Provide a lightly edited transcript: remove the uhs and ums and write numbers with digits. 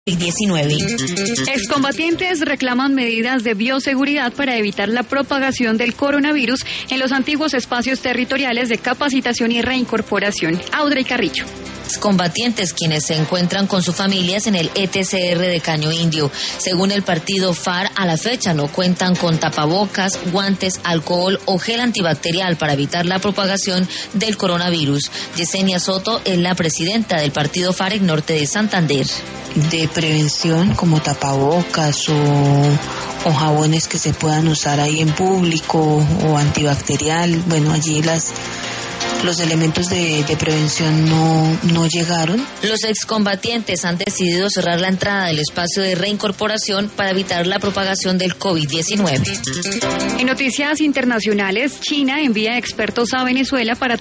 COVID-19. Excombatientes reclaman medidas de bioseguridad para evitar la propagación del coronavirus en los antiguos espacios territoriales de capacitación y reincorporación. Audrey Carrillo. Combatientes quienes se encuentran con sus familias en el ETCR de Caño Indio. Según el partido FARC, a la fecha no cuentan con tapabocas, guantes, alcohol o gel antibacterial para evitar la propagación del coronavirus. Yesenia Soto es la presidenta del partido FARC Norte de Santander. De prevención como tapabocas o jabones que se puedan usar ahí en público o antibacterial. Bueno, allí los elementos de prevención no llegaron. Los excombatientes han decidido cerrar la entrada del espacio de reincorporación para evitar la propagación del COVID-19. En noticias internacionales, China envía expertos a Venezuela para